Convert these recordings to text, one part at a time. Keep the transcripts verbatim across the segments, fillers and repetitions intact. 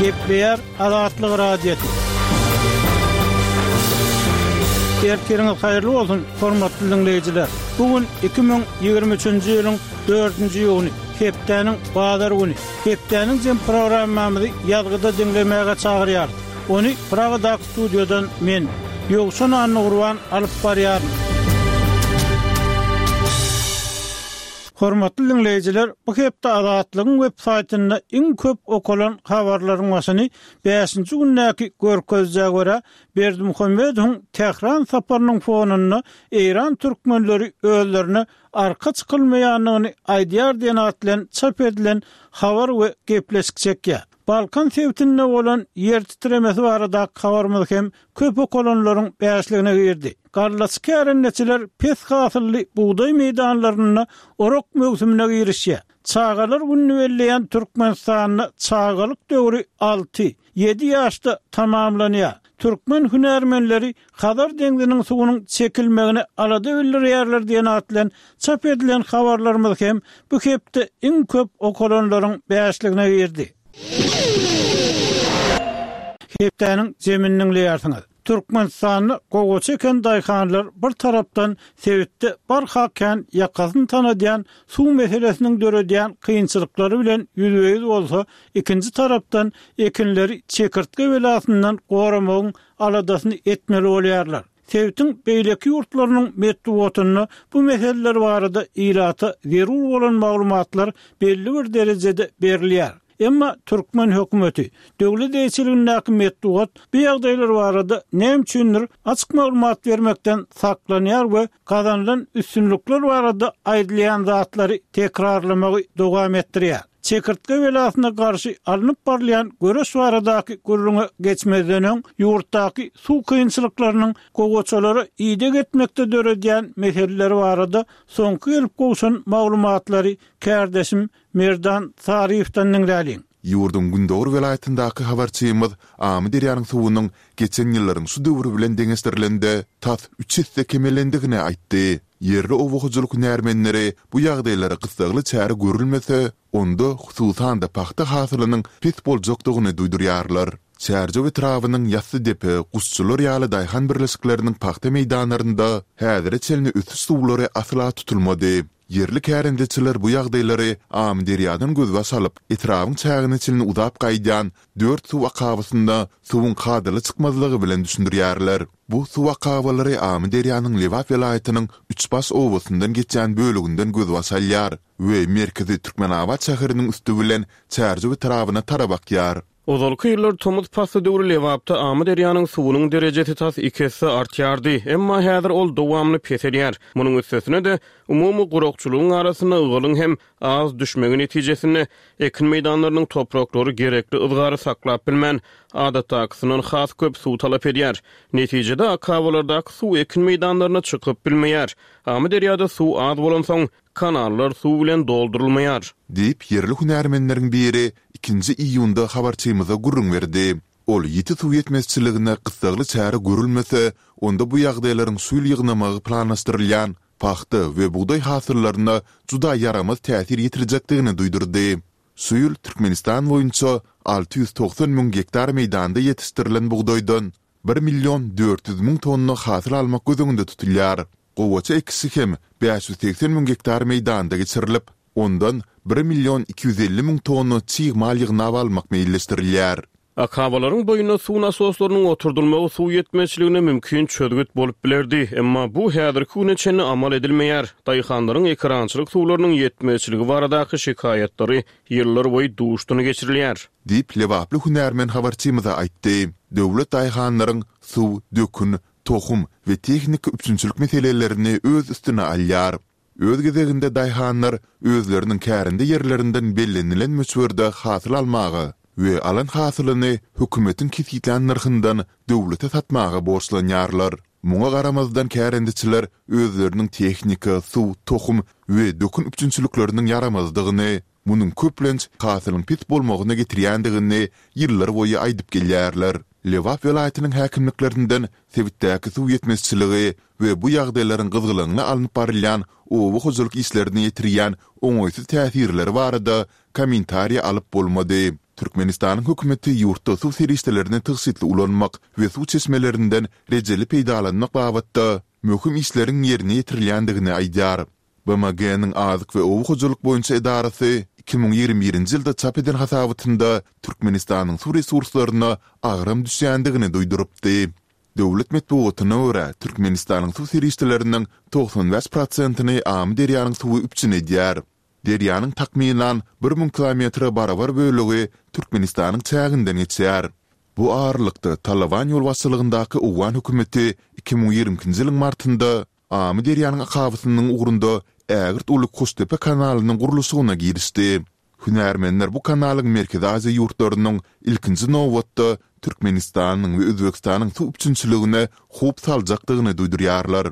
Gepleyer Azatlyk radiosu. Erkeriňiz haýyrly bolsun, hormatly dinleýijiler. Bugün iki bin ýygrimi üçünji ýylyň dördünji ýylyny, hepdeniň bazar güni. Hepdeniň jem programmamyzy ýazgyda dinlemäge çagyrýar. Onu Pragada studiodan men Ýogşan Anurwan alyp barýarym. Hormatly dinleýijiler, bu hepde Azatlygyň web-saýtynda iň köp okulan habarlaryň başyny beşinji günnäki görkezde görä Berdimuhammedowyň Tehran saparynyň fonunda Eýran türkmenleri özlerini arka çykylmaýanlygyny aýdýar diýen atlan çap edilen habar we gepleşikçekýär. Balkan sewtinde bolan yer titremesi barada habarymyz hem köp okulanlaryň beşligine girdi. Garlaçky ärenneçiler pes hasylly buğday meýdanlaryna orok mövsümine girişýär. Çağalar günni belleýän Türkmenistanyň çağalyk döwri alty ýedi ýaşda tamamlanýar. Türkmen hünärmenleri Hazar deňiziniň suwunyň çekilmegine alada bildirýärler diýen atlan çap edilen habarlarymyz hem bu hepde iň köp okulanlaryň beşligine girdi. Hepdeniň jeminiň leýärsiňiz. Türkmenistanyny gowy çeken daýhanlar bir tarapdan sewitde barhakan ýakasyny tanadýan suw meselesiniň döredýän kynçylyklary bilen ýüzbeýiz bolsa, ikinji tarapdan ekinleri çekirtge belasyndan goramagyň aladasyny etmeli bolýarlar. Sewitiň beýleki ýurtlarynyň metduwatyny bu meseleler barada ilata zerur bolan maglumatlar belli bir derejede berilýär. Emma Türkmen hökümeti döwlet eýçiligindäki metduat bu ýagdaýlar barada näme üçindir açyk maglumat bermekden saklanýar we kazanılan üstünlükler barada aýdylýan zatlary tekrarlamagy dowam etdirýär. Çekirtge belasyna garşy alınıp barlayan göreş baradaky gurruna geçmezden ýurtdaky suw kynçylyklarynyň gowaçalary ýyda getmekde döredýän meseleler barada soňky gelip gowşan maglumatlary kärdeşim Merdan Sarifdan dinläliň. Ýurdun Gündor welaýatyndaky habarçymyz Amy derýanyň suwunyň geçen ýyllaryň şu döwri bilen deňestirlende tat üç hisse kemelendigine aýtdy. Yerli owogyjylyk hünärmenleri bu ýagdaýlara gysgaly çäre görülmese, onda hususan da paxta hasylynyň pis boljakdygyny duýdurýarlar. Çärje we trawynyň ýasy depe, gusçular ýaly daýhan birleşikleriniň paxta meýdanlarynda häzir çelni üstü suwlary asla tutulmady. Yerli kärendeçiler bu ýagdaýlary Amy derýadan gözge salyp, etrawyň çägini çelni udap gaýdan dört suw akabasynda suwun kadyly çykmazlygy bilen düşündirýärler. Bu suw akabалary Amy derýanyň Lewat welaýatynyň Üçbaş owasyndan geçen bölüginden gözge salýar we merkezi Türkmenabad şäheriniň üstü bilen çärje we tarawyna tarabakýar. Ozalky ýyllar tomuz pasy döwri Lewapda Amy derýanyň suwunyň derejesi tas iki hisse artýardy. Emma häzir ol dowamly peserýär. Munyň üstesine de umumy gurokçulugyň arasyna ýylyň hem az düşmegi netijesinde ekin meýdanlarynyň topraklary gerekli ızgary saklap bilmän adatdakysynyň has köp suw talap edýär. Netijede akabalardaky suw ekin meýdanlaryna çykyp bilmeýär. Amy derýada suw az bolan soň kanallar suw bilen doldurulmaýar. Diýip yerli hünärmenleriň biri ikinji iýunda habarçymyza gurrun berdi. Ol ýeti suw ýetmezçiligine gysgaly çäre görülmese, onda bu ýagdaýlaryň suw ýygnamagy planlaşdyrylýan paxta we buğday hasyllaryna juda yaramaz täsir ýetirjekdigini duýdurdy. Suýul Türkmenistan boýunça alty ýüz toksan müň hektar meýdanda ýetişdirilen buğdaýdan bir milyon dört yüz müň tonna hasyl almak gözüňde tutulýar. Gowaça ekisi hem beş yüz seksen müň hektar meýdanda geçirilip, ondan bir milyon iki yüz elli müň tonna çiğ mal ýygnap almak meýilleşdirilýär. Akabalaryň boýuna suw nasoslarynyň oturdulmagy suw ýetmezçiligine mümkin çözgüt bolup bilerdi, emma bu häzirki güne çenli amal edilmeýär. Daýhanlaryň ekrançylyk suwlarynyň ýetmezçiligi baradaky şikaýatlary ýyllar boýy duşduny geçirilýär. Diýip Lewaply hünärmen habarçymyza aýtdy. Döwlet daýhanlaryň suw, dökün, tohum we tehnik üçünçülük meselelerini öz üstüne alýar. Öz gezeginde daýhanlar özleriniň kärinde ýerlerinden bellenilen möçberde hasyl almagy we alan hasylyny hökümetiň kesitlen narhyndan döwlete satmagy borçlanýarlar. Muňa garamazdan kärendeçiler özleriniň tehnika, suw, tohum we dökün üçünçülükleriniň yaramazdygyny, munyň köplenç hasylyň pis bolmagyna getirýändigini ýyllar boýy aýdyp gelýärler. Lewap welaýatynyň häkimliklerinden sewitdäki suw ýetmezçiligi we bu ýagdaýlaryň gyzgylygyna alınıp barylýan owu hojuluk işlerini ýetirýän oňoýsuz täsirleri barada kommentariýa alyp bolmady. Türkmenistanyň hökümeti ýurtda suw serişdelerine tygsitli ulanmak we suw çeşmelerinden rejeli peýdalanmak babatda möhüm işleriň ýerine ýetirilýändigini aýdýar. B M G-niň azyk we owu hojuluk boýunça edarasy iki ming ýigirme birinji ýylda çap eden hasabatynda Türkmenistanyň suw resurslaryna agram düşýändigini duýdurupdy. Döwlet medeniýetyne görä Türkmenistanyň suw serişdeleriniň doksan beş prosentyny Amy derýanyň suwy üpçün edýär. Derýanyň takminan bir ming kilometr barabar bölegi Türkmenistanyň çäginden geçýär. Bu ağırlykda Talavan ýol başçylygyndaky Uwan hökümeti iki ming ýigirmenji ýylyň martynda Amy derýanyň akabysynyň ugrunda Ägirt Uluk Kostepe kanalynyň guruluşyna girişdi. Hünärmenler bu kanalyň Merkezi Aziýa ýurtlarynyň ilkinji nowatda Türkmenistanyň we Özbekistanyň suw üçinçiligine hop saljakdygyny duýdurýarlar.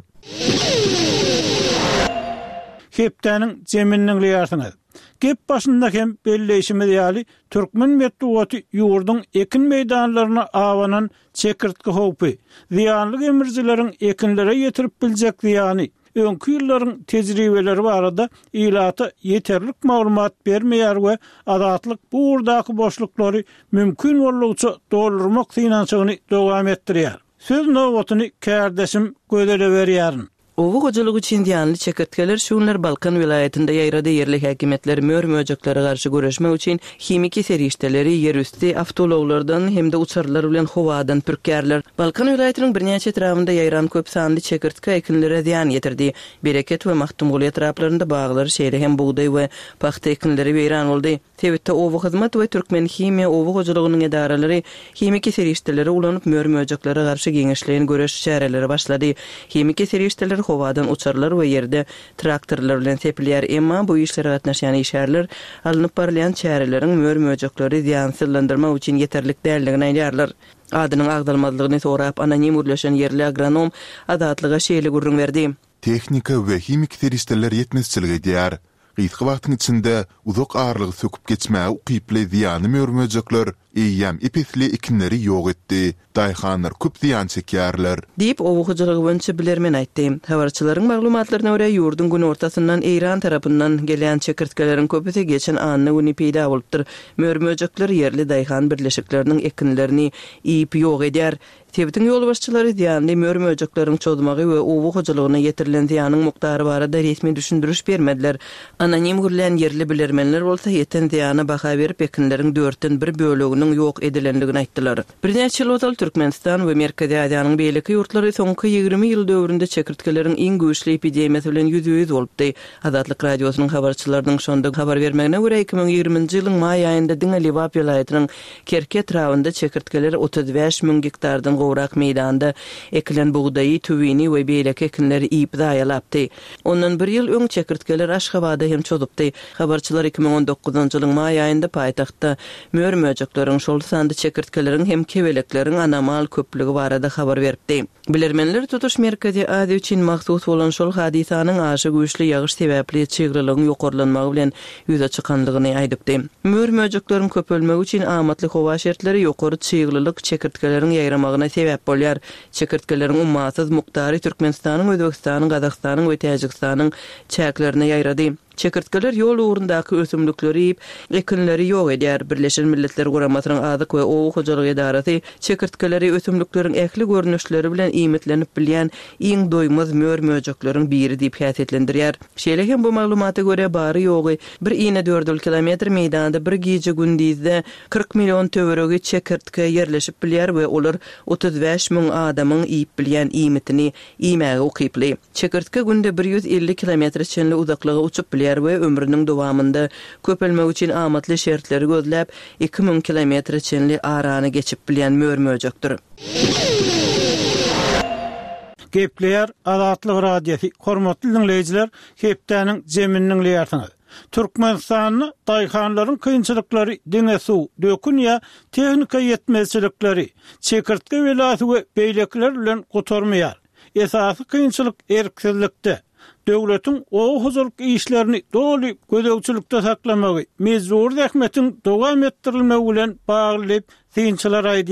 Hepdäniň jeminniň ýartyny. Gep başynda hem belleşimi ýaly Türkmen medeniýeti ýurdun ekin meýdanlaryna awanan çekirtki howpy, ziýanly emirjileriň ekinlere ýetirip biljek ziýany, öňkü ýyllaryň tejribeleri barada ilata ýeterlik maglumat bermeýär we adatlyk bu urdaky boşluklary mümkin bolýança doldurmak synançygyny dowam etdirýär. Söz nowatyny kärdeşim gödele berýärin. Owu hojulugy üçin diýanly çekirtkeler şuňlar Balkan vilayetinde ýaýrada ýerlik häkimetler mör-möjekleri garşy göreşmek üçin himiki serişdeleri ýerüsti awtologlardan hemde uçarlar bilen howadan pürkärler. Balkan vilayetiniň birnäçe etrafynda ýaýran köp sanly çekirtke ekinlere ziýan ýetirdi. Bereket we Mahtumguly etraflarynda baglar, şeýle hem buğday we paxta ekinleri weýran boldy. Tebitde owu hyzmat we Türkmen himiýa owu hojulugynyň edaralary himiki serişdeleri ulanyp mör-möjeklere garşy giňişleýän göreş şäherleri başlady. Himiki serişdeler howadan uçarlar we ýerde traktorlar bilen tepilýär, emma bu işlere gatnaşan işärler alınıp barlayan çäreleriň mör-möjekleri ziýansızlandyrmak üçin ýeterlik däldigini aýdýarlar. Adynyň agdalmazlygyny sorap anonim urlaşan yerli agronom adatlyga şeýle gurrun berdi. Tehnika we himik serişdeler ýetmezçilik edýär. Gysga wagtyň içinde uzak ağırlygy söküp geçmäge ukyply ziýany mör-möjekler eýýäm ipetli ekinleri ýok etdi. Daýhanlar köp ziýan çekýärler. Diýip owu hojulugy boýunça bilermen aýtdy. Habarçylaryň maglumatlaryna görä ýurdun gün ortasyndan Eýran tarapyndan gelen çekirtkelerin köpüsi geçen anyny güni peýda bolupdyr. Mör-möjekler yerli daýhan birleşikleriniň ekinlerini iýip ýok edýär. Tebitiň ýol başçylary diýanly mör-möjekleriň çözmegi we owu hojulugyna ýetirilen ziýanyň muktary barada resmi düşündürüş bermediler. Anonim gürlen yerli bilermenler bolsa ýeten ziýana baha berip ekinleriň dörtten bir böleginiň ýok edilendigini aýtdylar. Birnäçe ýyl Türkmenistan we Merkezi Aziýanyň beýleki ýurtlary soňky ýygrimi ýyl döwründe çekirtkeleriň iň güýçli epidemiýasy bilen ýüz-ýüz bolupdy. Adatlyk radiosynyň habarçylarynyň şonda habar bermegine görä iki ming ýigirmenji ýylyň maý aýynda Diňe-Liwap vilayatynyň Kerke trawynda çekirtkeler otuz beş miň hektardan gowrak meýdanda ekilen buğdaýy, tüwini we beýleki ekinleri iýip daýalapdy. Ondan bir ýyl öň çekirtkeler Aşgabatda hem çözüpdi. Habarçylar iki ming on dokuzunçy ýylyň maý aýynda paýtagtda mör-möjekleriň şol sandy çekirtkelerin hem kebelekleriň anamal köplügi barada habar beripdi. Bilermenler tutuş Merkezi Aziýa üçin mahsus bolan şol hadisanyň aşy güýçli ýagyş sebäpli çygyrylygyň ýokarlanmagy bilen ýüze çykandygyny aýdypdy. Mör-möjekleriň köpelmegi üçin amatly howa şertleri ýokary çygyrylyk çekirtkeleriň ýaýramagyna sebäp bolýar. Çekirtkelerin ummasyz muktary Türkmenistanyň, Özbekistanyň, Gazakstanyň we Täjikistanyň çäklerine ýaýrady. Çekirtkeler ýol ugrundaky ösümlikleri ýyp ekinleri ýok edýär. Birleşen Milletler Guramasynyň azyk we owu hojulugy edarasy çekirtkeleri ösümlikleriň ähli görnüşleri bilen iýmitlenip bilýän iň doýmaz mör-möjekleriň biri diýip häsiýetlendirýär. Şeýle hem bu maglumata görä bary ýogy bir ine dört kilometr meýdanda bir gije gündizde kırk million töweregi çekirtke ýerleşip bilýär we olar otuz beş miň adamyň iýip bilýän iýmitini iýmäge ukyply. Çekirtke günde bir yüz elli kilometr çenli uzaklyga uçup bilýär we ömrüniň dowamında köpelmek üçin amatly şertleri gözläp iki ming kilometr çenli arany geçip bilýän mör-möjekdir. Gepleýär Adatlyk radiosi. Hormatly dinleýijiler, hepdäniň jeminniň ýartyny. Türkmenistanyň daýhanlaryň kynçylyklary, diňe suw, dökünýä tehnika ýetmezçilikleri, çekirtke welasy we beýlekler bilen gotarmaýar. Esasy kynçylyk erksizlikde. Döwletiň owu hojuluk işlerini doly gödegçilikde saklamagy, mezur zähmetiň dowam etdirilmegi bilen baglyp synçylar aýdýar.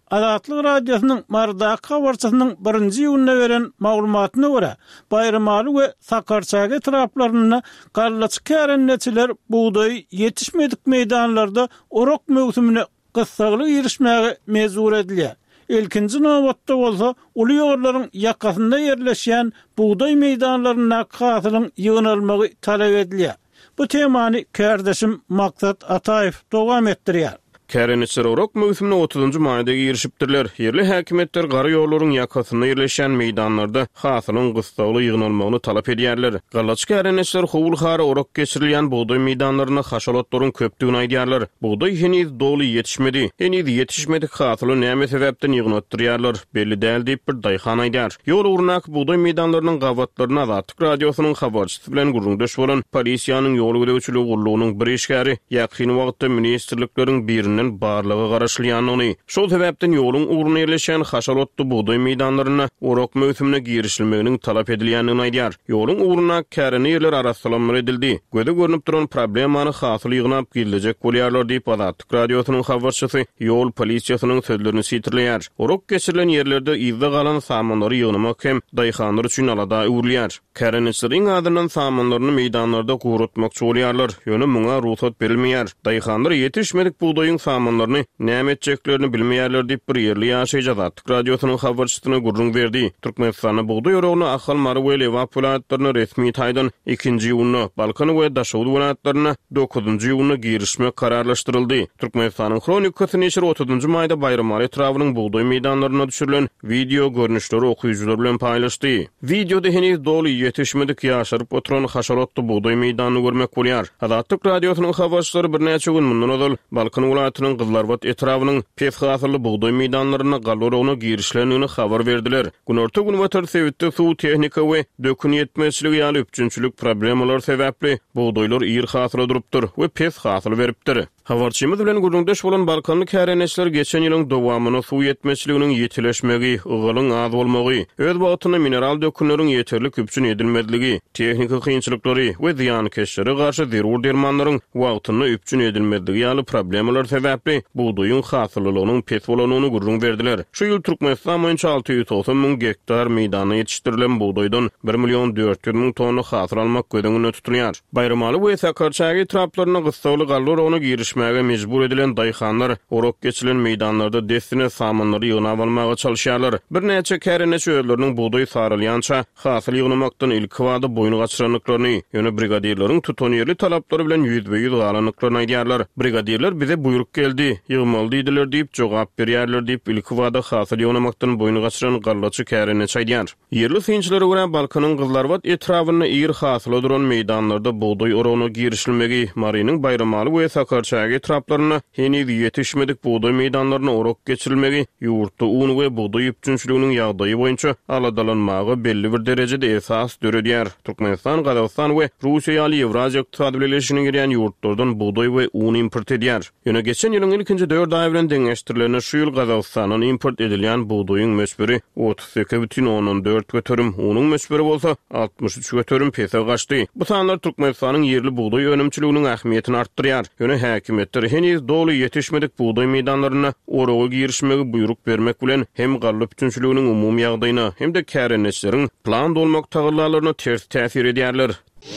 Azatlyk radiosynyň Mardak habarçysynyň birinji ýylyna beren maglumatyna görä, Bayramaly we Sakarçaga etraplaryna gallaçy kärenneçiler buğday yetişmedik meýdanlarda orok mewsümine gysgaly girişmäge mezur edilýär. Ilkinji nowatda bolsa, uly ýollaryň ýakasynda ýerleşýän buğday meýdanlaryna gatylyň ýygnalmagy talap edilýär. Bu temany kärdeşim Maksat Ataýew dowam etdirýär. Kärenetçiler orok mövsümine otuzuncu maýda girişipdirler. Yerli häkimetler gary ýollaryň ýakasynda ýerleşen meýdanlarda hasylyň gysgaly ýygnalmagyny talap edýärler. Gallaçy kärenetçiler howul-hara orok geçirilýän buğday meýdanlaryna haşalatlaryň köpdigini aýdýarlar. Buğday heniz doly ýetişmedi. Heniz ýetişmedik hasyly näme sebäpden ýygnatdyrýarlar? Belli däl diýip bir daýhan aýdýar. Ýol urnak buğday meýdanlarynyň gawatlaryna Azatlyk radiosynyň habarçysy bilen gurrundaş bolan polisiýanyň ýol gödäwçiligi gurulugynyň bir işgäri ýakyn wagtda ministrlikleriň birini barlygy garaşylýanyny, şol sebäpden ýoluň ugruna ýerleşen haşalatly buğday meýdanlaryna orok mövsümine girişilmeginiň talap edilýänini aýdýar. Ýoluň ugruna käreni ýerler arassalamlar edildi. Göze görnüp duran problemany hasyl ýygnap giljek bolýarlar diýip Azatlyk radiosynyň habarçysy ýol polisiýasynyň sözlerini sitirleýär. Orok geçirilen ýerlerde ýyzda galan samanlary ýygnamak hem daýhanlar üçin alada öwürlýär. Kärenetçileriň adyndan samanlaryny meýdanlarda gurutmakçy bolýarlar. Ýöne muňa ruhsat berilmeýär. Daýhanlar ýetişmedik buğdaýyň samanlaryny näme etjeklerini bilmeýärler diýip bir ýerli ýaşaýjy Azatlyk radiosynyň habarçysyna gurrun berdi. Türkmenistanyň buğday orogyny ahal mary we lewap vilayatlaryna resmi taýdan ikinji ýylyna, Balkan we Daşowlu vilayatlaryna dokuzunju ýylyna girişmek kararlaşdyryldy. Türkmenistanyň Kronikasy neşri otuzunju maýda Bayramaly etrawynyň buğday meýdanlaryna düşürilen video görnüşleri okuyucular bilen paýlaşdy. Videoda heniz doly ýetişmedik ýaşaryp oturan haşaratly buğday meýdanyny görmek bolýar. Azatlyk radiosynyň habarçylary bir näçe gün mundan ozal Balkan vilayatynyň Gyllarbat etrawynyň pes hasyly buğday meýdanlaryna galorowna girişlenigini habar berdiler. Günorta gün watar sebäpde suw tehnika we dökün ýetmezçiligi ýaly üçünçülük problemalar sebäpli buğdaýlar ýer hasyla durupdyr we pes hasyl beripdir. Habarçymyz bilen gurrundaş bolan Balkanly kärenetçiler geçen ýylyň dowamyny suw ýetmezçiliginiň ýetileşmegi, ygalyň az bolmagy, öz wagtyna mineral dökünleriň ýeterli küpçün edilmediligi, tehnika kynçylyklary we ziýankeşlere garşy zerur dermanlaryň wagtyna üpçün edilmediligi ýaly problemalar sebäpli buğdaýyň hasylylygynyň pes bolanyny gurrun berdiler. Şu ýyl Türkmenistan boýunça alty ýüz doksan müň gektar meýdana ýetişdirilen buğdaýdan bir million dört ýüz müň tonna hasyl almak gödüňine tutulýar. Bayramaly we Sakarçaga etraplaryna gysgaly galorowna girişmäge mejbur edilen daýhanlar orok geçilen meýdanlarda destine samanlary ýygnap almaga çalyşýarlar. Bir näçe kärenetçi özleriniň buğdaý sarylýança hasyl ýygnamakdan ilki wada boýny gaçyranlyklaryny, ýöne brigadierleriň tutan ýerli talaplary bilen ýüzbe ýüz galanlyklaryny aýdýarlar. Brigadierler bize buyruk geldi, ýygmaly diýdiler diýip jogap berýärler diýip ilki wada hasyl ýygnamakdan boýny gaçyran gallaçy kärenetçi aýdýar. Ýerli synçylary görä Balkanyň Gyllarbat etrawyna ýer hasyly duran meýdanlarda buğdaý orogyna girişilmegi, Marynyň Bayramaly we Sakarçaga etraplaryna heniz ýetişmedik buğdaý meýdanlaryna orok geçirilmegi, ýurtda un we buğdaý üpçünçiliginiň ýagdaýy boýunça aladalanmagy belli bir derejede esas döredýär. Türkmenistan, Gazawstan we Russiýa ýaly Ewraziýa ykdysady birleşigine girýän ýurtlardan buğdaý we un import edýär. Ýöne geçen ýylyň ilkinji dört aý bilen deňeşdirilen şu ýyl Gazawstanyň import edilýän buğdaýyň mösberi otuz iki бүтүn onuň dört götürüm, unyň mösberi bolsa altmış üç götürüm pese gaçdy. Bu sanlar Türkmenistanyň ýerli buğdaý önümçiliginiň ähmiýetini artdyrýar. Ýöne häkimetler heniz doly ýetişmedik buğdaý meýdanlaryna oroga girişmegi buyruk bermek bilen hem gally bütünçiliginiň umumy ýagdaýyna hem de kärenetçileriň plan dolmak tagyllalaryna ters täsir edýärler.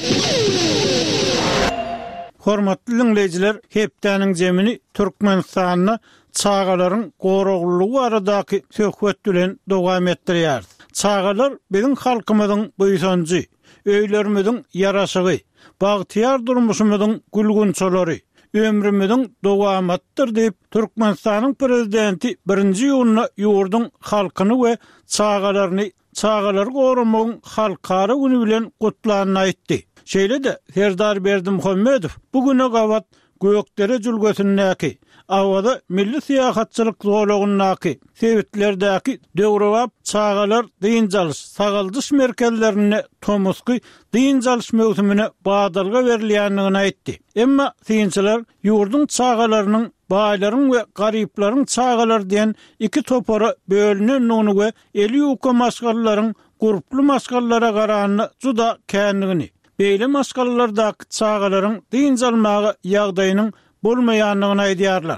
Hormatly dinleyijiler, hepdeniň jemini Türkmenistanyň çağalaryň goroglugy aradaky söhbet bilen dowam etdirýär. Çağalar biziň halkymyzyň buýsanjy, öýlerimiziň ýaraşygy, bagtyar durmuşymyzyň gülgünçolary, ömrümüziň dowamatydyr diýip Türkmenistanyň prezidenti birinji ýylyna ýurdun halkyny we çağalaryny çağalar gorumagyň halkara güni bilen gutlanyny aýtdy. Şeýle de Serdar Berdimuhammedow bugüne gawat Gökdere jülgesindäki awada milli siýasatçylyk zolagynyňky sebetlerdäki döwrewap çağalar diýinjalys sagaldyş merkezlerine tomusky diýinjalys mewsümine badalga berilýändigini aýtdy. Emma synçylar ýurdun çağalarynyň baýlaryň we garyplaryň çağalar diýen iki topara bölünen ony we eli ýuka maskalaryň guruply maskallara garanyny juda känligini, beýle maskalardaky çağalaryň diýinjalmagy ýagdaýynyň bolmaýanlygyny aýdýarlar.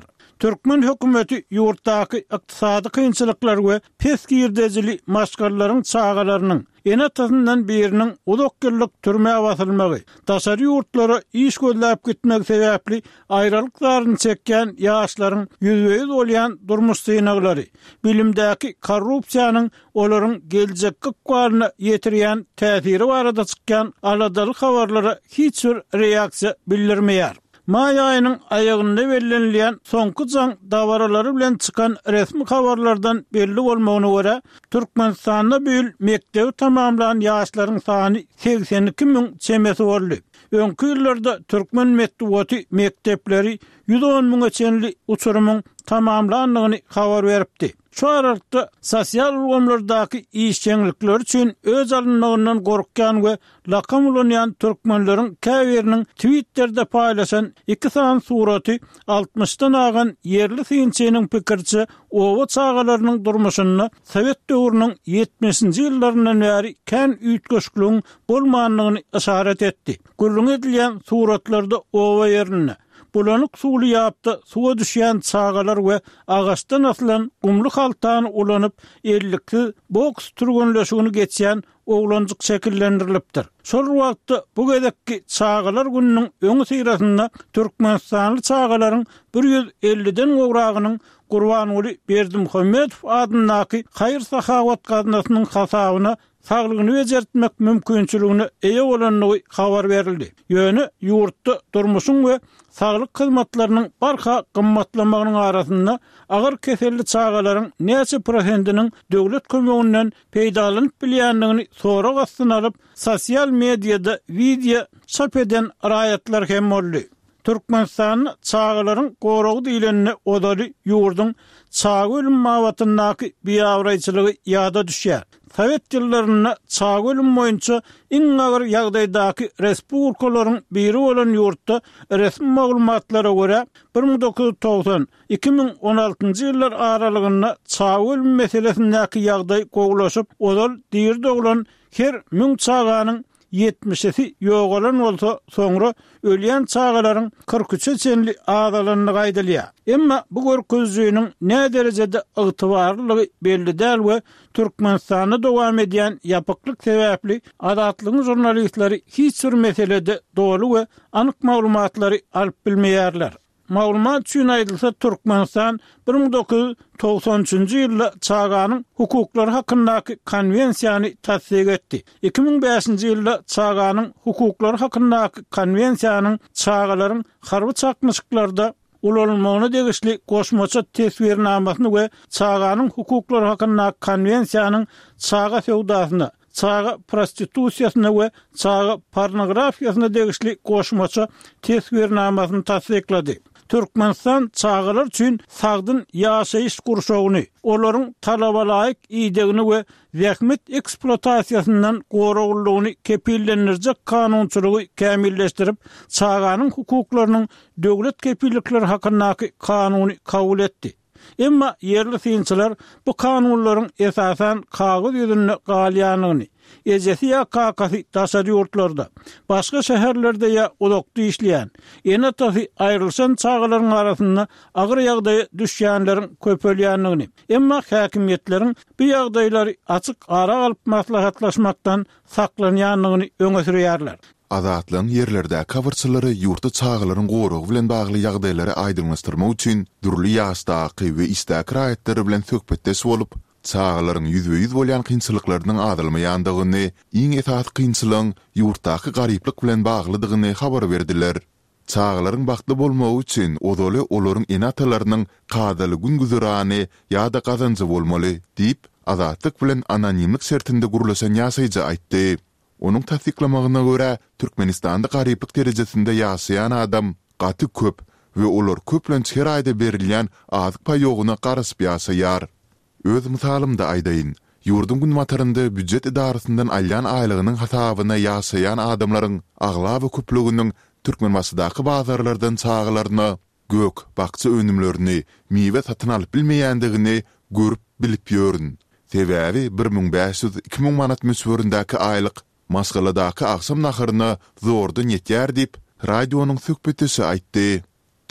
Türkmen hökümeti yurtdaky ykdysady kynçylyklar we pesgirdejili maşgarlaryň çağalarynyň ene tasından birinin udokgirlik türme basylmagy, daşary yurtlara iş gözläp gitmek sebäpli aýralyklaryny çekken ýaşlaryň ýüzüýüz bolýan durmuş synaglary, bilimdäki korrupsiýanyň olaryň geljekki gwarna ýetirýän täsiri barada çykkan aladalyk habarlara hiç bir reaksiýa bildirmeýär. May ayının ayağında belirlenilýän soňky jaň dawaralary bilen çykan resmi habarlardan belli bolmagyna görä, Türkmenistanda büyül mektebi tamamlanan ýaşlaryň sany seksen iki miň çemesi boldy. Öňkü ýyllarda Türkmen medeniýeti mektepleri yüz on miňe çenli uçurumyň tamamlandygyny habar beripdi. Şu aralykda sosial urgamlardaky işçilikler üçin öz alynmagyndan gorkýan we lakam ulanýan türkmenleriň käbiriniň Twitter'de paýlaşan iki san suraty altmışdan agan yerli synçynyň pikirçi owa çağalarynyň durmuşyny Sowet döwrüniň yetmişinji ýyllaryndan bäri kän üýtgeşikligiň bolmanlygyny işaret etdi. Gurrun edilýän suratlarda owa ýerine bulanyk suwly ýapda suwa düşýän çağalar we agaçdan aslan gumly haltany ulanyp ellikli boks turgunlaşygyny geçýän oglanjyk şekillendirilipdir. Şol wagtda bu gedekki çağalar gününiň öňü syrasynda Türkmenistanly çağalaryň bir yüz elliden gowragynyň Gurbanyly Berdimuhammedow adynaky haýyr sahawat gaznasynyň hasabyna saglygyny bejertmek mümkinçiligini eýe bolanyny habar berildi. Ýöne ýurtda durmuşyň we saglyk hyzmatlarynyň barha gymmatlamagynyň arasynda agyr keselli çağalaryň näçe prosentiniň döwlet kömeginden peýdalanyp bilýändigini sorak astyna alyp sosial mediada video çap eden raýatlar hem boldy. Türkmenistan çağalaryň goragy diýileni odary ýurdun çağa ölüm mawatyndaky biýawraýçylygy ýada düşýär. Sowet ýyllaryna çağa ölüm boýunça iň agyr ýagdaýdaky respublikalaryň biri bolan ýurtda resmi maglumatlara görä bir ming dokuz yüz togsan - iki ming on altynjy ýyllar aralygynda çağa ölüm meselesindäki ýagdaý gowlaşyp, odal diýerde bolan her müň çağanyň yetmişi ýok bolan bolsa, soňra ölýän çağalaryň kırk üçe çenli adalyny gaýdalýar. Emma bu görkezlüğüniň ne derejede ygtybarlygy belli däl we Türkmenistanda dowam edýän ýapyklyk sebäpli adatlyň jurnalistleri hiç bir meselede dogry we anyk maglumatlary alyp bilmeýärler. Maglumat üçin aýdylsa, Türkmenistan bir ming dokuz yüz togsan üçinji ýylda çağanyň hukuklary hakyndaky konwensiýany tasdik etdi. iki ming beşinji ýylda çağanyň hukuklary hakyndaky konwensiýanyň çağalaryň harby çakmyşyklarda ulanmagyna degişli goşmaça tesbirnamasyny we çağanyň hukuklary hakyndaky konwensiýanyň çağa sewdasyna, çağa prostitusiýasyna we çağa pornografiýasyna degişli goşmaça tesbirnamasyny tasdiklady. Türkmenistan çağalar üçin sagdyn ýaşaýyş gurşagyny, olaryň talabalaýyk iýdegini we zähmet eksploatasiýasyndan goraglygyny kepillendirjek kanunçylygy kämilleşdirip, çağanyň hukuklarynyň döwlet kepillikleri hakyndaky kanuny kabul etdi. Emma yerli synçylar bu kanunlaryň esasen kagız ýüzünde galýanyny, ejesi ýa kakasy daşary ýurtlarda, başga şäherlerde ýa odakda işleýän, ene tasy aýrylşan çağalaryň arasynda agyr ýagdaýa düşýänleriň köpelýändigini, emma häkimetleriň bu ýagdaýlary açyk ara alyp maslahatlaşmakdan saklanýandygyny öňe sürýärler. Adatlyň ýerlerde kawarçylary ýurtda çağalaryň goragy bilen bagly ýagdaýlary aýdymlaşdyrmak üçin durly ýaşdaky we istek raýatları bilen söhbetdeş bolup, çağalaryň ýüzüýüz bolýan kynçylyklarynyň adalmaýandygyny, iň esas kynçylygyň ýurtdaky garyplyk bilen baglydygyny habar berdiler. Çağalaryň bagtly bolmagy üçin odaly olaryň enatalarynyň kadaly gün güzerany ýa-da kazanjy bolmaly diýip, azatlyk bilen anonimlik şertinde gurulaşan ýaşaýjy aýtdy. Onun tasdiklamagyna görä, Türkmenistanda garyplyk derejesinde ýaşaýan adam gaty köp we olar köplenç her aýda berilýän azyk paýogyna garaşyp ýaşaýar. Öz misalymda aýdaýyn, ýurdun gün matarynda büdjet idarasyndan alýan aýlygynyň hasabyna ýaşaýan adamlaryň agla we köpliginiň Türkmen basydaky bazarlardan çağalaryna gök, bakça önümlerini, miwe satyn alyp bilmeýändigini görüp bilip ýörün. Sebäbi bir ming beş yüz iki ming manat möswöründaky aýlyk Maskhaladaky aksam naharyna zordan ýetýär diýip radionyň söhbetçisi aýtdy.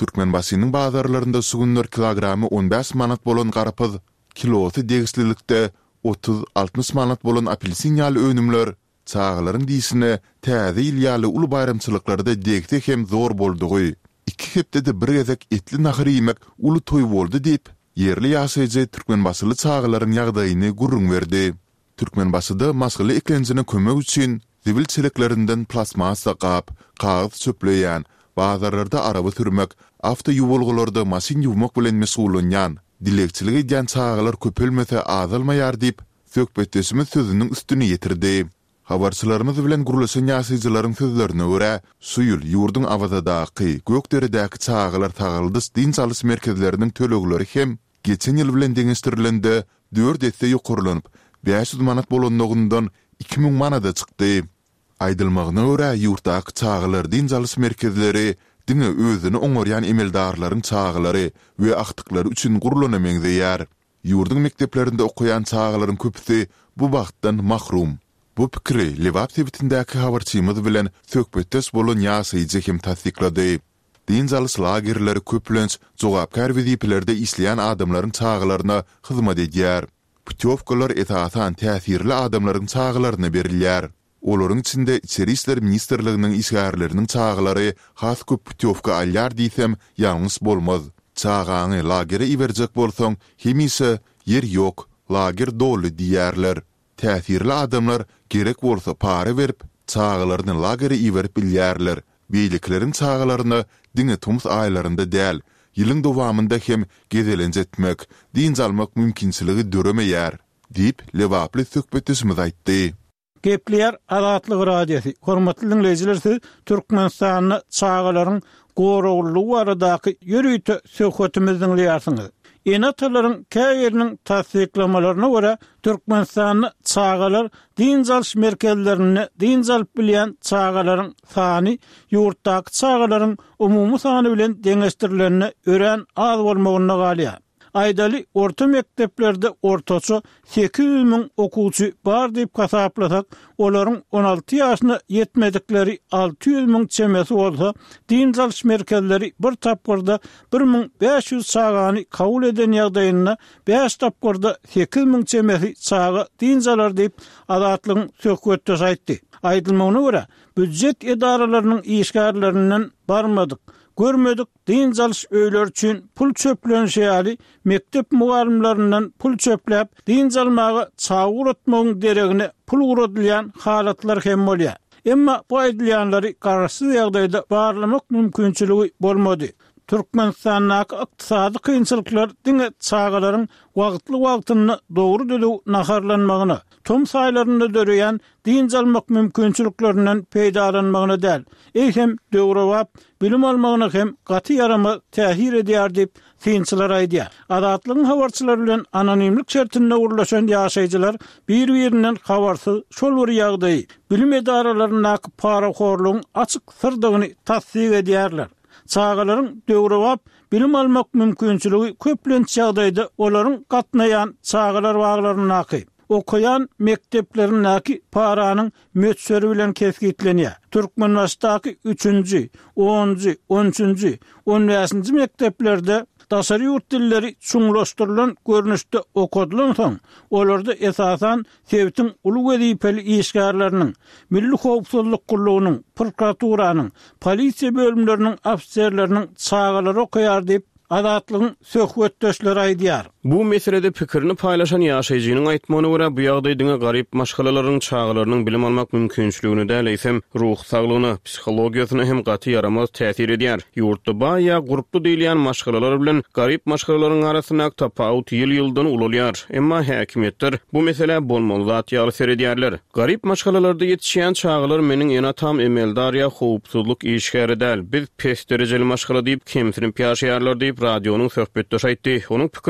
Türkmenbasynyň bazarlarynda sugunlar kilogrammy on beş manat bolan garapyz, kilosu degislilikde otuz altmış manat bolan apelsin ýaly önümler çağlaryň diýsine täze ýyl ýaly uly bayramçylyklarda degde hem zor boldugy. İki hepde bir gezek etli nahar ýemek uly toý boldy diýip, yerli ýaşaýjy Türkmenbasyly çağlaryň ýagdaýyny gurrun berdi. Türkmenbasyda masgaly eklenjine kömek üçin zibil çeleklerinden plasmasa gap, kağıt çöpleýän, bazarlarda araba sürmek, avto ýuwulgylarda masin ýuwmak bilen mesulanýan, dilekçilik edýän çağlar köpelmese azalmaýar diýip, söhbetdeşimiz sözüniň üstüne ýetirdi. Habarçylarymyz bilen gurulşan ýaşaýjylaryň sözlerine görä, suýul ýurdun awazadaky, gökderedäki çağlar tagaldyş din çalys merkezleriniň tölegleri hem geçen ýyl bilen deňeşdirilende dört etse ýokurlanyp, beş yüz manat bolandygyňdan iki ming manada çykdy. Aýdylmagyna görä, ýurtdaky çağlar din çalys merkezleri diňe özüni oňarýan emeldarlaryň çağlary we aktyklary üçin gurulana meňzeýär. Ýurdun mekdeplerinde okuyan çağlaryň köpüsi bu wagtdan mahrum. Bu pikri Lewap sebitindäki habarçymyz bilen söhbetdeş bolan ýaşaýjy hem tasdiklady. Din çalys lagerleri köplenç jogapkar weziplerde isleýän adamlaryň çağlaryna hyzmat edýär. Putyovkalar etatan täsirli adamlaryň çağlaryna berilýär. Olaryň içinde İçeri işler Ministrliginiň işgärleriniň çağlary has köp putyovka alýar diýsem ýalňys bolmaz. Çağaňy lagere iberjek bolsaň, hemise yer ýok, lager dolu diýerler. Täsirli adamlar gerek bolsa para berip, çağlaryny lagere iberip bilýärler. Beýlekleriň çağlaryny diňe tumus aýlarynda däl, ýylyň dowamında hem gezelenjetmek, din almak mümkinçiligi döremeýär, diýip Lewaply söhbetimiz aýtdy. Gepler Azatlyk radiosi. Hormatly dinleyijiler, Türkmenistanyň çağlaryň goruglugy aradaky ýürüýte söhbetimizi dinleýärsiňiz. Enatalaryň käýeriniň tasdiklamalarına görä Türkmenistanyň çağlar din çalys merkezlerini din çalyp bilýän çağlaryň sany ýurtdaky çağlaryň umumy sany bilen deňeşdirilenine ören az bolmagyna galýar. Aýdaly orta mekteplerde ortaça sekiz yüz ming okuwçy bar diýip hasaplasak, olaryň on alty ýaşyna ýetmedikleri alty yüz ming çemesi bolsa, din çalys merkezleri bir tapgyrda bir ming beş yüz çağany kabul eden ýagdaýynda beş tapgyrda sekiz ming çemesi çağa din çalar diýip Azatlygyň söhbetde aýtdy. Aýdylmagyna görä, büdjet edaralarynyň işgärlerinden barmadyk. Görmedik, din çalys öýler üçin pul çöplenşýäli, mektep mugallimlerinden pul çöpläp, din çalmagy çağa uratmagyň deregine pul uradylýan halatlar hem bolýar. Emma bu aýdylýanlary garaşsyz ýagdaýda barlamak mümkinçiligi bolmady. Türkmenistanyň ykdysady kynçylyklar diňe çağlaryň wagtly wagtyny dogry dödüp naharlanmagyna, tom saýlarynda döreýän din çalmak mümkinçiliklerinden peýdalanmagyna däl, eýsem döwrewap bilim almagyna hem gaty ýarama täsir edýär diýip synçylar aýdýar. Azatlygyň habarçylary bilen anonimlik şertinde urlaşan ýaşaýjylar bir-birinden habarsyz şol bir ýagdaý bilim edaralaryna paraxorlugyň açyk sırdygyny tasdik edýärler. Çağlaryň döwrewap bilim almak mümkinçiligi köplenç ýagdaýda olaryň gatnaýan çağlar waglaryny okuyan mektepleriňdäki paranyň mötsöri bilen kesgitlenýär. Türkmenistanyň üçünji, onunji, on üçünji, on beşinji mekteplerde daşary ýurt dilleri çuňlaşdyrylan görnüşde okudylan soň, olarda esasan sebitiň uly wezipeli işgärleriniň, Milli Howpsuzlyk Gurulugynyň, prokuraturanyň, polisiýa bölümleriniň ofitserleriniň çağlary okuýar diýip Azatlygyň söhbetdeşleri aýdýar. Bu meselede pikirini paylaşan ýaşaýjynyň aýtmagyna görä, bu ýagdaý diňe garyp maşgalalaryň çağlarynyň bilim almak mümkinçiligini däleýsem, ruh saglygyny, psihologiýasyna hem gaty yaramaz täsir edýär. Ýurtda baýa gruply diýilýän maşgalalar bilen garyp maşgalalaryň arasyna tapawut ýyl-ýyldan ulalýar. Emma häkimetler bu mesele bolmaly zat ýaly seredýärler. Garyp maşgalalarda ýetişýän çağlar meniň enatam emeldarya howpsuzlyk işgäri däl. Biz pes derejeli maşgala diýip kemsinip ýaşaýarlar diýip radionuň söhbetde aýtdy. Onuň pikirçe,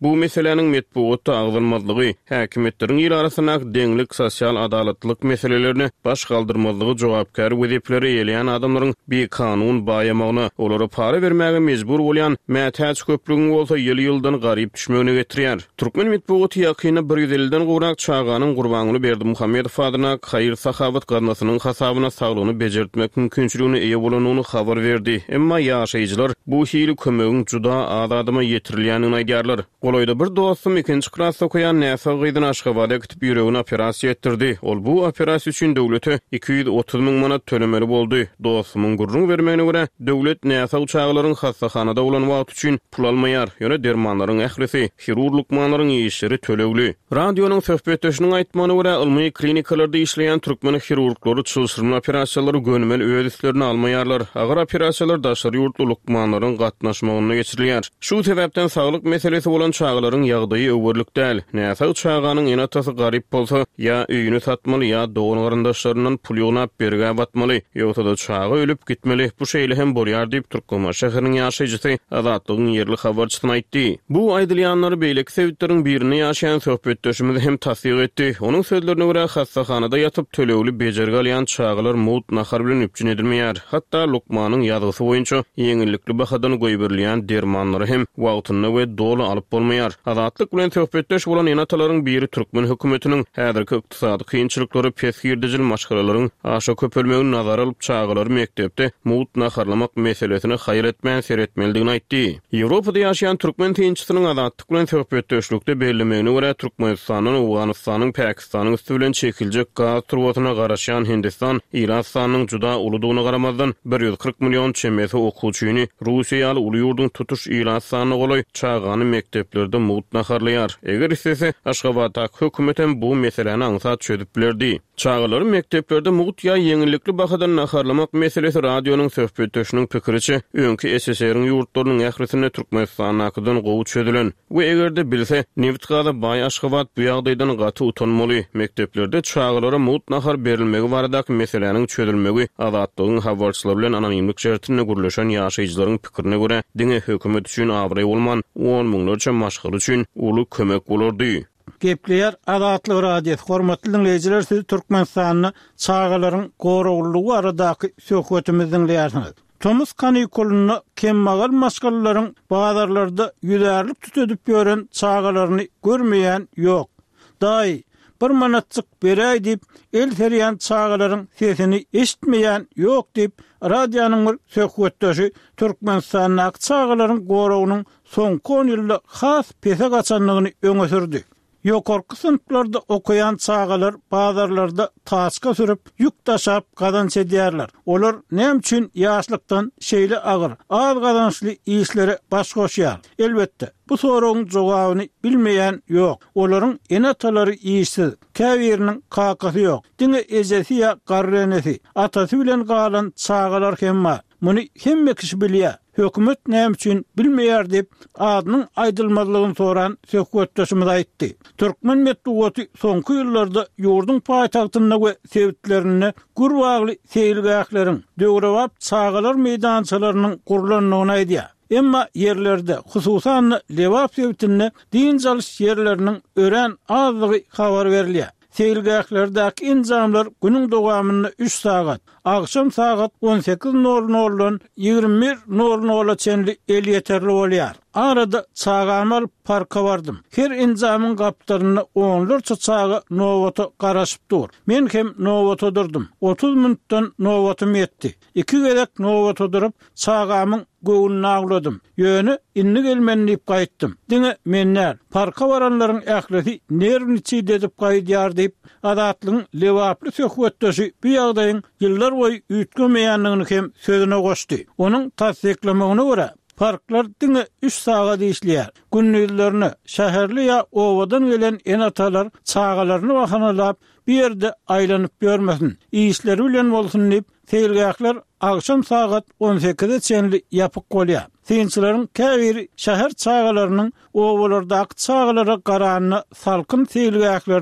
Bu meselenin metbuatda agzalmazlygy, häkimetleriň il arasynda deňlik, sosial adalatlyk meselelerini baş galdyrmazlygy jogapkar wezipleri eýleýän adamlaryň bir kanun baýamagyna, olary para bermäge mejbur bolýan mätäç köplügiň bolsa ýyl-ýyldan garyp düşmegine getirýär. Türkmen metbuaty ýakyny bir ýüz elliden gowrak çağanyň gurbanyny berdi Muhammedow adyna haýyr sahabat garnasynyň hasabyna saglygyny bejertmek mümkinçiligine eýe bolanyny habar berdi. Emma ýaşaýjylar bu hili kömegiň juda az adama ýetirilýänini aýdýarlar. Golaýda bir dostum ikinji klass okuyan näsa gyýdyn Aşgabatda gitip ýüregine operasiýa etdirdi. Ol bu operasiýa üçin döwlete iki yüz otuz miň manat tölemeli boldy. Dostumyň gurrun bermegine görä döwlet näsa uçaklaryň hastahanada bolan wagt üçin pul almaýar. Ýöne dermanlaryň ählisi, hirurglukmanlaryň işleri tölegli. Radionyň söhbetdeşiniň aýtmagyna görä ilmi klinikalarda işleýän türkmen hirurglary çylşyrma operasiýalary gönümel öz üstlerine almaýarlar. Agar operasiýalar daşary ýurtlulukmanlaryň gatnaşmagyna geçirilýär. Şu sebäpden saglyk meselesi bolan çağlaryň ýagdaýy öwürlük däl. Näsa uçaganyň enatasy garyp bolsa, ýa öýüni satmaly, ýa dogan garandaşlaryndan pul ýognap berge batmaly, ýogsa da çaga ölüp gitmeli. Bu şeýle hem bolýar diýip Türkmen şäheriniň ýaşaýjysy Azatlygyň ýerli habarçysyna aýtdy. Bu aýdylýanlary beýleki sebäpleriň birini ýaşaýan söhbetdeşimiz hem tasdiq etdi. Onuň sözlerine görä hastahanada ýatyp tölegli bejerge alýan çağlar mut nahar bilen üpjün edilmeýär. Hatda lukmanyň ýazgysy boýunça ýeňillikli bahadan goýberilýän dermanlary hem wagtyna we doly alyp bolmaýar. Azatlyk bilen söhbetdeş bolan enatalaryň biri Türkmen hökümetiniň häzirki ykdysady kynçylyklary pesgirdijil maşgalalaryň aşa köpelmegini nazara alyp çağlar mektepde mut naharlamak meselesini haýır etmän seretmeligini aýtdy. Ýewropada ýaşaýan türkmen tynçysynyň azatlyk bilen söhbetdeşlikde bellemegine görä Türkmenistanyň, Awganystanyň, Pakistanyň üstü bilen çekiljek gaz turbasyna garaşan Hindistan, Iranyň juda uludygyna garamazdan bir yüz kırk milyon çemesi okuwçyny Russiýa ýaly uly ýurdun tutuş Iranyny golaý çağany mekteplerde mut naharlaýar. Eger istese Aşgabatda hökümetem bu meseleni aňsat çözüp bilerdi. Çağlary mekteplerde mut ýa ýeňillikli bahadan naharlamak meselesi radionyň söhbetdeşiniň pikiriçe öňki S S R-iň ýurtlarynyň ählisine Türkmenistan hakydan gowy çödülen. We egerde bilse neft gaza baý Aşgabat bu ýagdaýdan gaty utanmaly. Mekteplerde çağlara mut nahar berilmegi baradaky meseleniň çözülmegi azatlygyň habarçylary bilen anonimlik şertine gürleşen ýaşaýjylaryň pikirine görä diňe hökümet üçin abry bolman on miňlerçe maşgal üçin uly kömek bolardy. Gepleýär Azatlyk radio hormatly dinleýijiler, siz Türkmenistanyň çağalaryň goruglugy aradaky söhbetimiziň ýaşaýyny. Tomus kanikulyny kemmagal maşgallaryň bazarlarda ýüzärlik tutuşyp ýören çağalaryny görmeýän ýok. Daý bir manatçyk beräý diýip el ferýän çağalaryň sesini eşitmeýän ýok diýip radionyň bir söhbetdeşi Türkmenistanyň çağalaryň gorugynyň soňky on ýylda has pese gaçanlygyny öňe sürdi. Ýokarky sınıflarda okuyan çağalar bazarlarda taşka sürüp yük taşap kazanç edýärler. Olar näme üçin ýaşlykdan şeýle agyr, az kazançly işlere baş goşýar? Elbetde bu soragyň jogabyny bilmeýän ýok. Olaryň enatalary işsiz, käbiriniň kakasy ýok. Diňe ejesi ýa garrenesi, atasy bilen galan çağalar hem bar. Muny hemme kişi bilýär. Hökümet näme üçin bilmeýär diýip adynyň aýdylmazlygyny soran söhbetdeşimiz aýtdy. Türkmen metbuaty soňky ýyllarda ýurdun paýtagtyna we sebitlerini gurwagly seýilgäkleriň döwrewap çağalar meýdançalarynyň gurulanyny aýdýar. Emma yerlerde hususan lewap sebitini din çalış yerlerinin ören azlygy habar berilýär. Seýilgäklerdäki inzamlar günüň dowamyny üç saat, akşam saat on sekiz nol noldan ýygrimi bir nol nola çenli el ýeterli bolýar. Arada çağamal parka bardım. Her inzamyň gapdaryny onlarça çağa nowata garaşyp dur. Men hem nowata durdum. otuz minutdan nowatum ýetdi. iki gerek nowata durup çağamyň göwünü agladym. Ýöne inni gelmeni diýip gaýtdym. Diňe menler parka baranlaryň ählisi nerwini çiýdedip gaýdýar diýip Azatlygyň lewaply söhbetdeşi bu ýagdaýyň ýyllar boýy üýtgemeýänligini hem sözüne goşdy. Onuň tasdiklamagyna görä parklar diňe üç saat işleýär. Günlüklerini şäherli ýa owadan gelen enatalar çağalaryny bahanalap bir ýerde aýlanyp görmesin. İşleri bilen bolsun diýip seýilgäkler akşam saat on sekizde çenli ýapyk bolýar. Tynçylaryň käbiri şäher çağalarynyň owalardaky çağalara garanyny salkyn seýilgäklerde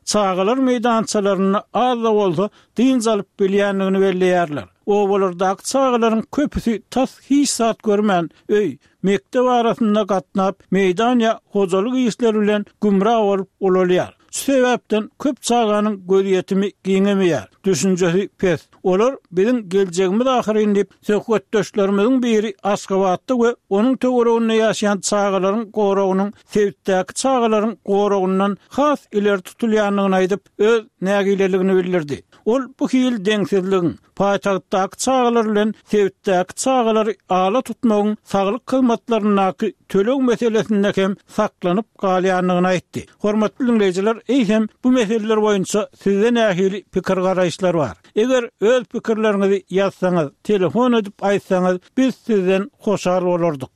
çağalar meydançalaryny az da bolsa dyn alyp bilýändigini belleýärler. O bolardaky çağalaryň köpüsi tas hiç saat görmän öý, mektep arasynda gatnap meydan ýa hojalyk işleri bilen gümrah bolup olalýar. Şu sebäpden köp çağanyň göýetimi giňemeýär. Düşünjesi pes. Olar biziň geljegimiz ahyryn diýip söhbetdeşlerimiziň biri Aşgabatda we onuň töwereginde ýaşaýan çağalaryň goragynyň sebäpdäki çağalaryň goragynyň has ileri tutulýanlygyny aýdyp öz nägileligini bildirdi. Ol bu hil deňsizligiň paýtagtdaky çağalar bilen sebäpdäki çağalary ala tutmagyň saglyk hyzmatlarynyň töleg meselesinde hem saklanyp galýanlygyny aýtdy. Hormatly dinleýijiler, eýsem bu meseleler boýunça sizden nähili pikir garaýşlar bar. Eger öz pikirlerinizi ýazsaňyz, telefon edip aýtsaňyz, biz sizden hoşar bolardyk.